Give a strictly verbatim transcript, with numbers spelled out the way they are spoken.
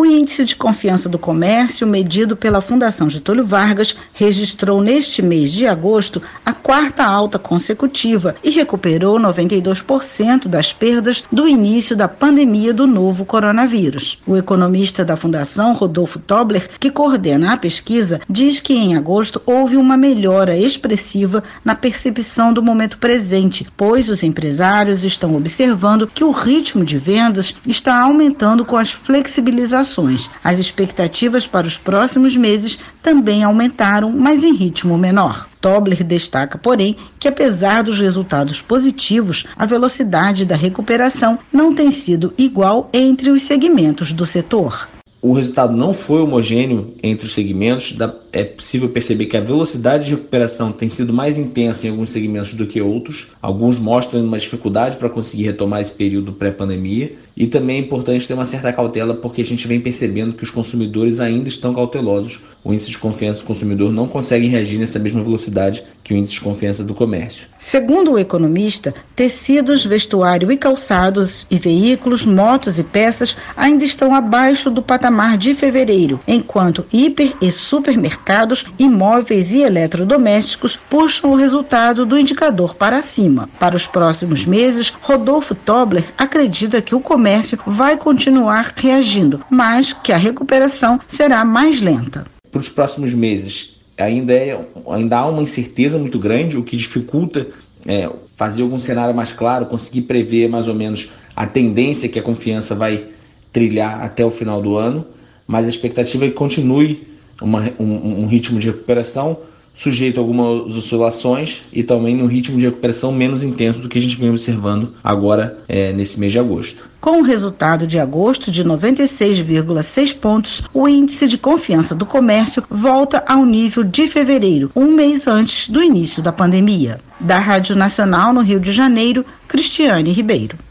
O índice de confiança do comércio, medido pela Fundação Getúlio Vargas, registrou neste mês de agosto a quarta alta consecutiva e recuperou noventa e dois por cento das perdas do início da pandemia do novo coronavírus. O economista da Fundação, Rodolfo Tobler, que coordena a pesquisa, diz que em agosto houve uma melhora expressiva na percepção do momento presente, pois os empresários estão observando que o ritmo de vendas está aumentando com as flexibilizações. As expectativas para os próximos meses também aumentaram, mas em ritmo menor. Tobler destaca, porém, que apesar dos resultados positivos, a velocidade da recuperação não tem sido igual entre os segmentos do setor. O resultado não foi homogêneo entre os segmentos. É possível perceber que a velocidade de recuperação tem sido mais intensa em alguns segmentos do que outros. Alguns mostram uma dificuldade para conseguir retomar esse período pré-pandemia. E também é importante ter uma certa cautela, porque a gente vem percebendo que os consumidores ainda estão cautelosos. O índice de confiança do consumidor não consegue reagir nessa mesma velocidade que o índice de confiança do comércio. Segundo o economista, tecidos, vestuário e calçados e veículos, motos e peças ainda estão abaixo do patamar de fevereiro, enquanto hiper e supermercados, imóveis e eletrodomésticos puxam o resultado do indicador para cima. Para os próximos meses, Rodolfo Tobler acredita que o comércio vai continuar reagindo, mas que a recuperação será mais lenta. Para os próximos meses, ainda, é, ainda há uma incerteza muito grande, o que dificulta é, fazer algum cenário mais claro, conseguir prever mais ou menos a tendência que a confiança vai trilhar até o final do ano, mas a expectativa é que continue uma, um, um ritmo de recuperação sujeito a algumas oscilações e também num ritmo de recuperação menos intenso do que a gente vem observando agora é, nesse mês de agosto. Com o resultado de agosto de noventa e seis vírgula seis pontos, o índice de confiança do comércio volta ao nível de fevereiro, um mês antes do início da pandemia. Da Rádio Nacional no Rio de Janeiro, Cristiane Ribeiro.